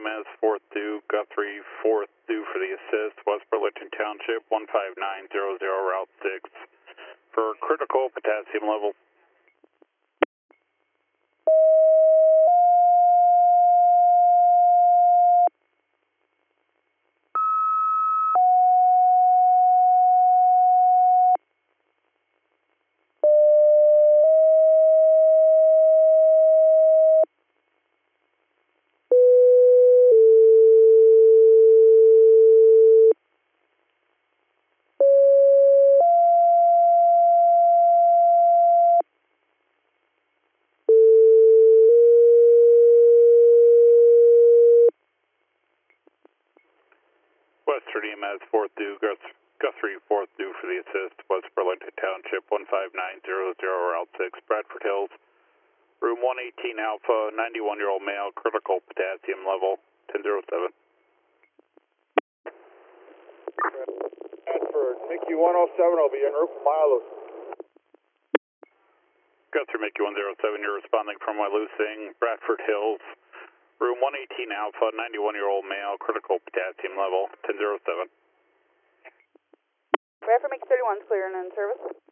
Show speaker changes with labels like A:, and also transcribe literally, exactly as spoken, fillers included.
A: as fourth due, Guthrie fourth due for the assist, West Burlington Township, one five nine zero zero, Route six, for critical potassium level. Western E M S fourth due, Guthrie fourth due for the assist, West Burlington Township, one five nine zero zero, Route six, Bradford Hills, room one eighteen Alpha, ninety-one year old male, critical potassium level, ten oh seven.
B: Bradford, Mickey one oh seven, I'll be en route from Milos.
A: Guthrie Mickey one oh seven, you're responding from Wailusing, Bradford Hills, room one eighteen Alpha, ninety-one year old male, critical potassium level, ten oh seven.
C: Bradford Mickey thirty-one is clear and in service.